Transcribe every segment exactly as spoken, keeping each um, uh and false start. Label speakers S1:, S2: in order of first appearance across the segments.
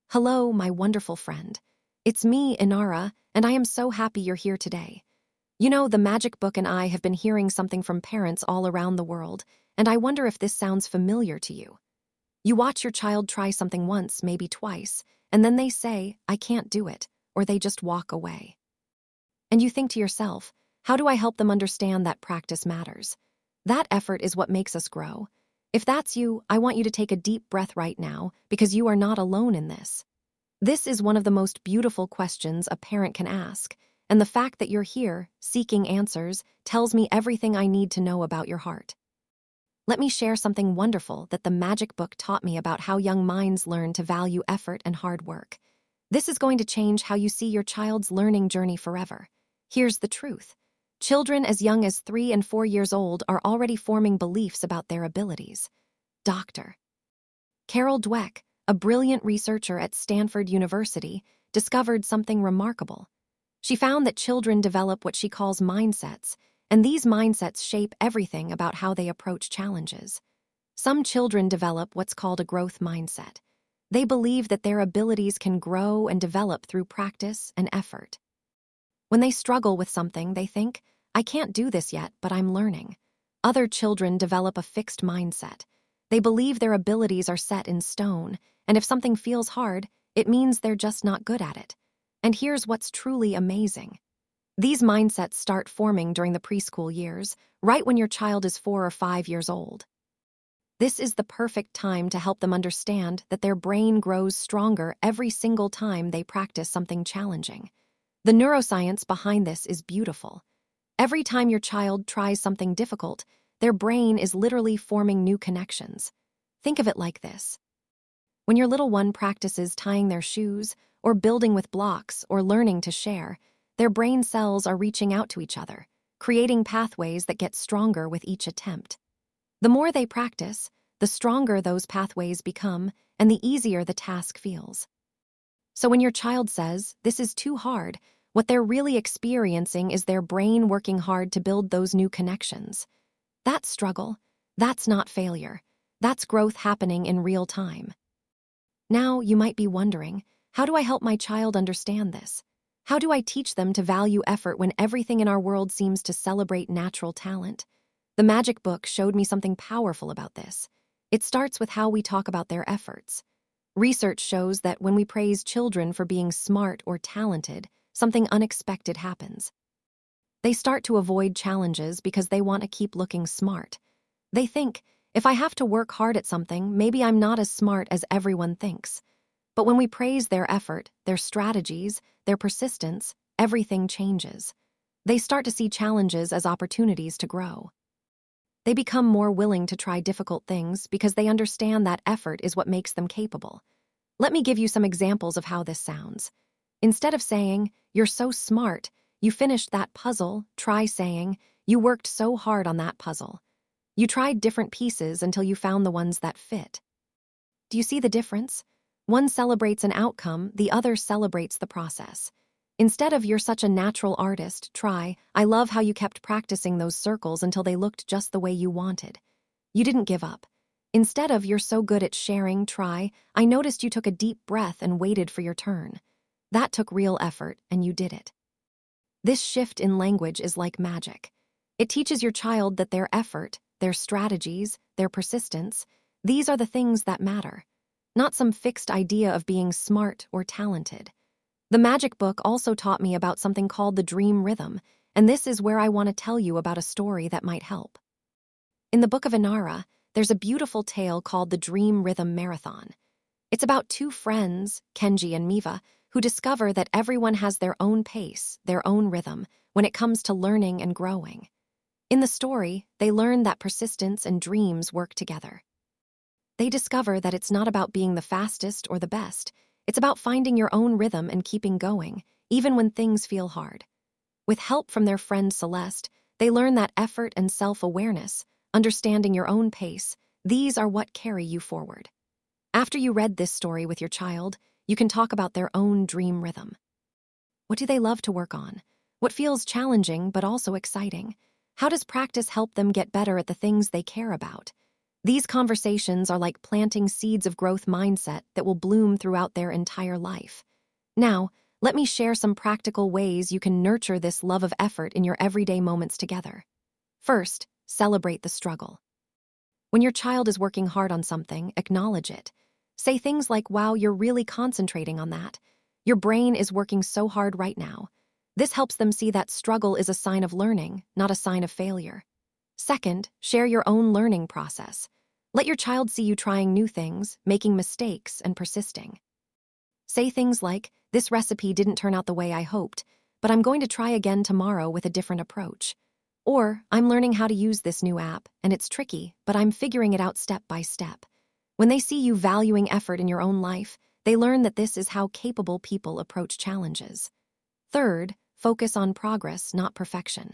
S1: Hello, my wonderful friend. It's me, Inara, and I am so happy you're here today. You know, the Magic Book and I have been hearing something from parents all around the world, and I wonder if this sounds familiar to you. You watch your child try something once, maybe twice, and then they say, I can't do it, or they just walk away. And you think to yourself, how do I help them understand that practice matters? That effort is what makes us grow. If that's you, I want you to take a deep breath right now, because you are not alone in this. This is one of the most beautiful questions a parent can ask, and the fact that you're here, seeking answers, tells me everything I need to know about your heart. Let me share something wonderful that the Magic Book taught me about how young minds learn to value effort and hard work. This is going to change how you see your child's learning journey forever. Here's the truth. Children as young as three and four years old are already forming beliefs about their abilities. Doctor Carol Dweck, a brilliant researcher at Stanford University, discovered something remarkable. She found that children develop what she calls mindsets, and these mindsets shape everything about how they approach challenges. Some children develop what's called a growth mindset. They believe that their abilities can grow and develop through practice and effort. When they struggle with something, they think, I can't do this yet, but I'm learning. Other children develop a fixed mindset. They believe their abilities are set in stone, and if something feels hard, it means they're just not good at it. And here's what's truly amazing. These mindsets start forming during the preschool years, right when your child is four or five years old. This is the perfect time to help them understand that their brain grows stronger every single time they practice something challenging. The neuroscience behind this is beautiful. Every time your child tries something difficult, their brain is literally forming new connections. Think of it like this. When your little one practices tying their shoes, or building with blocks, or learning to share, their brain cells are reaching out to each other, creating pathways that get stronger with each attempt. The more they practice, the stronger those pathways become, and the easier the task feels. So when your child says, this is too hard, what they're really experiencing is their brain working hard to build those new connections. That's struggle. That's not failure. That's growth happening in real time. Now, you might be wondering, how do I help my child understand this? How do I teach them to value effort when everything in our world seems to celebrate natural talent? The Magic Book showed me something powerful about this. It starts with how we talk about their efforts. Research shows that when we praise children for being smart or talented, something unexpected happens. They start to avoid challenges because they want to keep looking smart. They think, if I have to work hard at something, maybe I'm not as smart as everyone thinks. But when we praise their effort, their strategies, their persistence, everything changes. They start to see challenges as opportunities to grow. They become more willing to try difficult things because they understand that effort is what makes them capable. Let me give you some examples of how this sounds. Instead of saying, you're so smart, you finished that puzzle, try saying, you worked so hard on that puzzle. You tried different pieces until you found the ones that fit. Do you see the difference? One celebrates an outcome, the other celebrates the process. Instead of, you're such a natural artist, try, I love how you kept practicing those circles until they looked just the way you wanted. You didn't give up. Instead of, you're so good at sharing, try, I noticed you took a deep breath and waited for your turn. That took real effort, and you did it. This shift in language is like magic. It teaches your child that their effort, their strategies, their persistence, these are the things that matter, not some fixed idea of being smart or talented. The Magic Book also taught me about something called the dream rhythm, and this is where I want to tell you about a story that might help. In the Book of Inara, there's a beautiful tale called the Dream Rhythm Marathon. It's about two friends, Kenji and Miva, who discover that everyone has their own pace, their own rhythm, when it comes to learning and growing. In the story, they learn that persistence and dreams work together. They discover that it's not about being the fastest or the best. It's about finding your own rhythm and keeping going, even when things feel hard. With help from their friend Celeste, they learn that effort and self-awareness, understanding your own pace, these are what carry you forward. After you read this story with your child, you can talk about their own dream rhythm. What do they love to work on? What feels challenging but also exciting? How does practice help them get better at the things they care about? These conversations are like planting seeds of growth mindset that will bloom throughout their entire life. Now, let me share some practical ways you can nurture this love of effort in your everyday moments together. First, celebrate the struggle. When your child is working hard on something, acknowledge it. Say things like, "Wow, you're really concentrating on that. Your brain is working so hard right now." This helps them see that struggle is a sign of learning, not a sign of failure. Second, share your own learning process. Let your child see you trying new things, making mistakes, and persisting. Say things like, "This recipe didn't turn out the way I hoped, but I'm going to try again tomorrow with a different approach." Or, "I'm learning how to use this new app, and it's tricky, but I'm figuring it out step by step." When they see you valuing effort in your own life, they learn that this is how capable people approach challenges. Third, focus on progress, not perfection.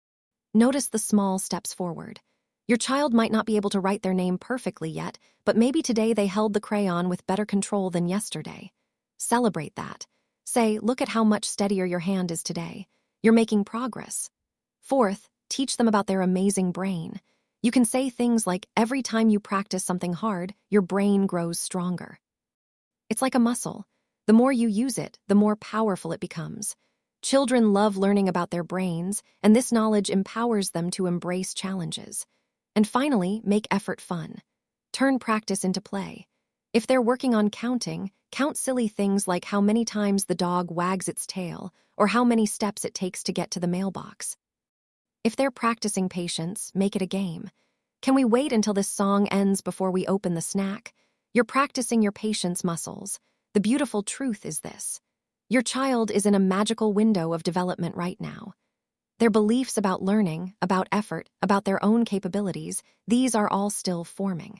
S1: Notice the small steps forward. Your child might not be able to write their name perfectly yet, but maybe today they held the crayon with better control than yesterday. Celebrate that. Say, "Look at how much steadier your hand is today. You're making progress." Fourth, teach them about their amazing brain. You can say things like, "Every time you practice something hard, your brain grows stronger." It's like a muscle. The more you use it, the more powerful it becomes. Children love learning about their brains, and this knowledge empowers them to embrace challenges. And finally, make effort fun. Turn practice into play. If they're working on counting, count silly things like how many times the dog wags its tail or how many steps it takes to get to the mailbox. If they're practicing patience, make it a game. "Can we wait until this song ends before we open the snack?" You're practicing your patience muscles. The beautiful truth is this: your child is in a magical window of development right now. Their beliefs about learning, about effort, about their own capabilities, these are all still forming.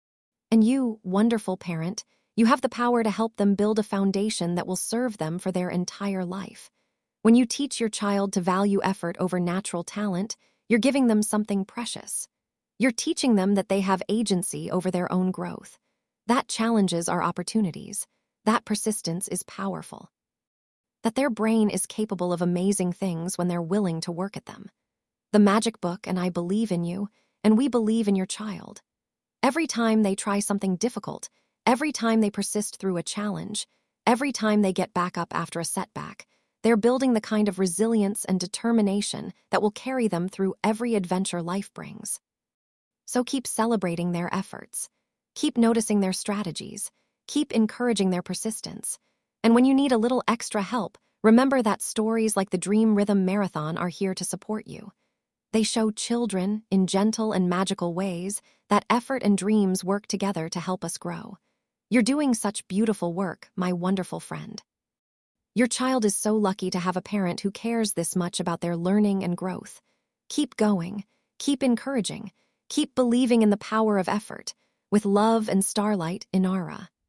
S1: And you, wonderful parent, you have the power to help them build a foundation that will serve them for their entire life. When you teach your child to value effort over natural talent, you're giving them something precious. You're teaching them that they have agency over their own growth. That challenges our opportunities. That persistence is powerful. That their brain is capable of amazing things when they're willing to work at them. The Magic Book and I believe in you, and we believe in your child. Every time they try something difficult, every time they persist through a challenge, every time they get back up after a setback, they're building the kind of resilience and determination that will carry them through every adventure life brings. So keep celebrating their efforts. Keep noticing their strategies. Keep encouraging their persistence. And when you need a little extra help, remember that stories like the Dream Rhythm Marathon are here to support you. They show children, in gentle and magical ways, that effort and dreams work together to help us grow. You're doing such beautiful work, my wonderful friend. Your child is so lucky to have a parent who cares this much about their learning and growth. Keep going. Keep encouraging. Keep believing in the power of effort. With love and starlight, Inara.